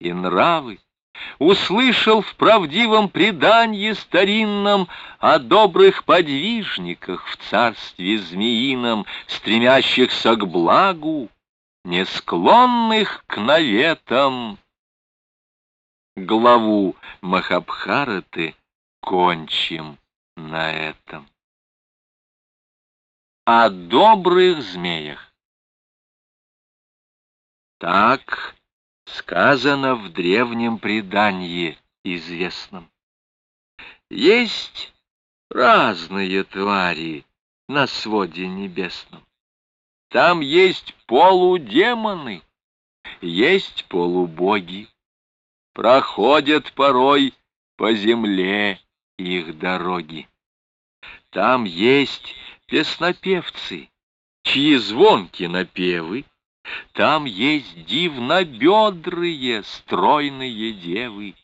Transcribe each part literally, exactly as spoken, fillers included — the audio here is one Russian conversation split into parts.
и нравы, услышал в правдивом преданье старинном о добрых подвижниках в царстве змеином, стремящихся к благу, не склонных к наветам. Главу Махабхараты кончим на этом. О добрых змеях. Так сказано в древнем предании известном. Есть разные твари на своде небесном. Там есть полудемоны, есть полубоги. Проходят порой по земле их дороги. Там есть песнопевцы, чьи звонки напевы. Там есть дивнобедрые, стройные девы.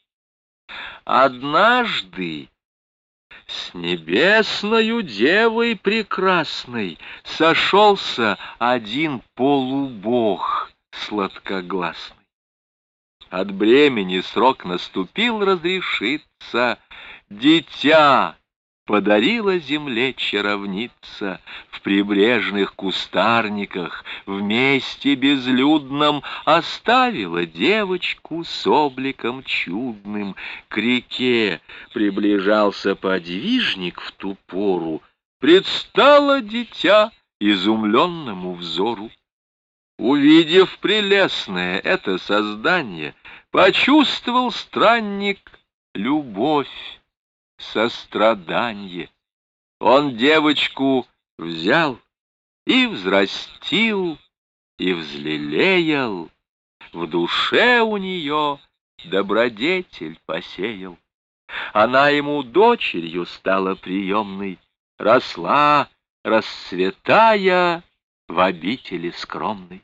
Однажды с небесною девой прекрасной сошелся один полубог сладкогласный. От бремени срок наступил разрешиться, дитя подарила земле чаровница. В прибрежных кустарниках в месте безлюдном оставила девочку с обликом чудным. К реке приближался подвижник в ту пору, предстало дитя изумленному взору. Увидев прелестное это создание, почувствовал странник любовь, сострадание. Он девочку взял и взрастил, и взлелеял, в душе у нее добродетель посеял. Она ему дочерью стала приемной, росла, расцветая в обители скромной.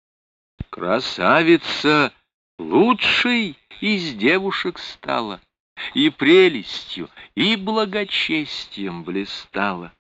Красавица лучшей из девушек стала, и прелестью, и благочестием блистала.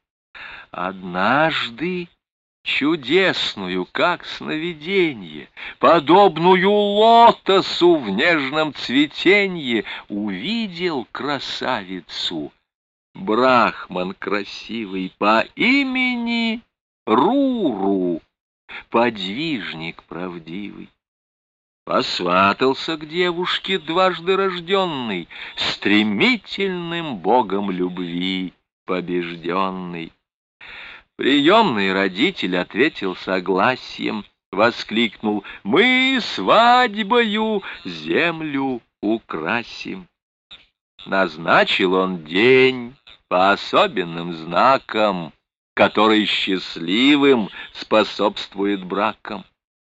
Однажды чудесную, как сновиденье, подобную лотосу в нежном цветенье, увидел красавицу брахман красивый по имени Руру, подвижник правдивый. Посватался к девушке дважды рожденный, стремительным богом любви побежденный. Приемный родитель ответил согласием, воскликнул: «Мы свадьбою землю украсим». Назначил он день по особенным знакам, который счастливым способствует бракам.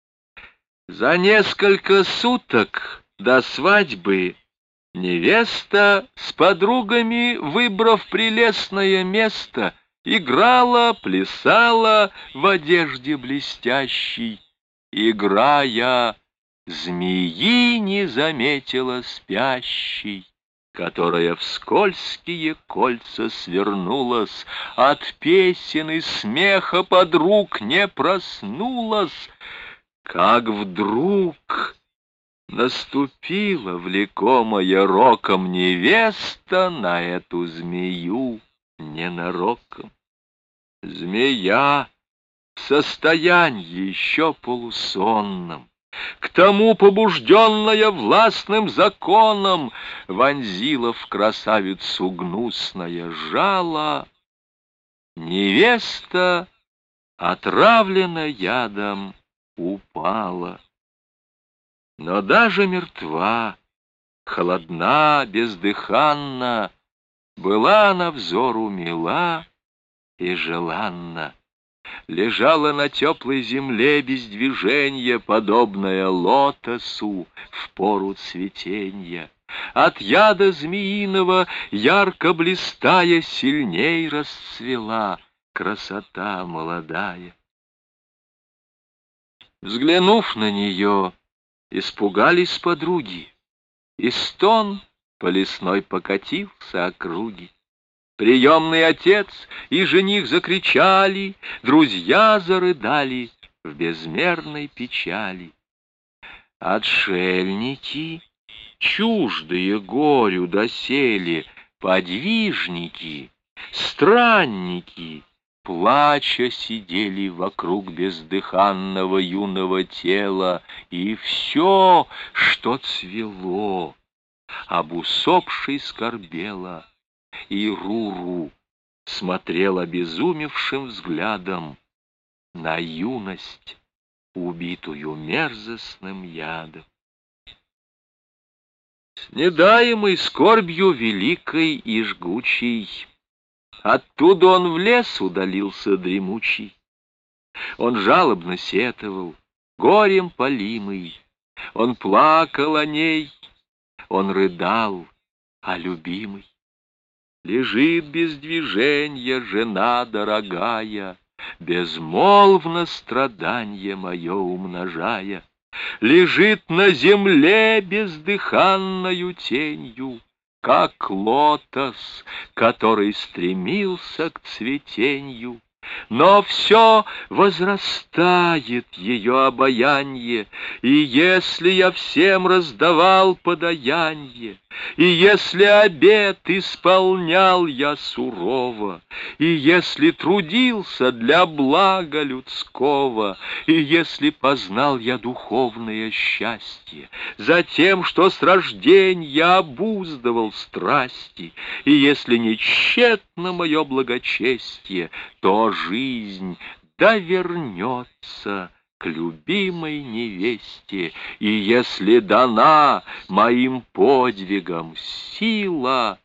За несколько суток до свадьбы невеста, с подругами выбрав прелестное место, играла, плясала в одежде блестящей. Играя, змеи не заметила спящей, которая в скользкие кольца свернулась, от песен и смеха подруг не проснулась. Как вдруг наступила, влекомая роком, невеста на эту змею ненароком. Змея в состоянии еще полусонном, к тому побужденная властным законом, вонзила в красавицу гнусное жало. Невеста, отравлена ядом, упала. Но даже мертва, холодна, бездыханна, была она взору мила и желанна. Лежала на теплой земле без движения, подобная лотосу в пору цветенья. От яда змеиного, ярко блистая, сильней расцвела красота молодая. Взглянув на нее, испугались подруги, и стон по лесной покатился округи. Приемный отец и жених закричали, друзья зарыдали в безмерной печали. Отшельники чуждые горю доселе, подвижники, странники, плача сидели вокруг бездыханного юного тела, и все, что цвело, об усопшей скорбела, и Руру смотрел обезумевшим взглядом на юность, убитую мерзостным ядом. С недаемой скорбью великой и жгучей, оттуда он в лес удалился дремучий. Он жалобно сетовал, горем полимый, он плакал о ней, он рыдал о любимой. Лежит без движенья жена дорогая, безмолвно страданье мое умножая. Лежит на земле бездыханною тенью, как лотос, который стремился к цветенью. Но все возрастает ее обаянье, и если я всем раздавал подаянье, и если обет исполнял я сурово, и если трудился для блага людского, и если познал я духовное счастье, за тем, что с рожденья обуздывал страсти, и если не тщетно мое благочестие, то жизнь да вернется к любимой невесте, и если дана моим подвигам сила,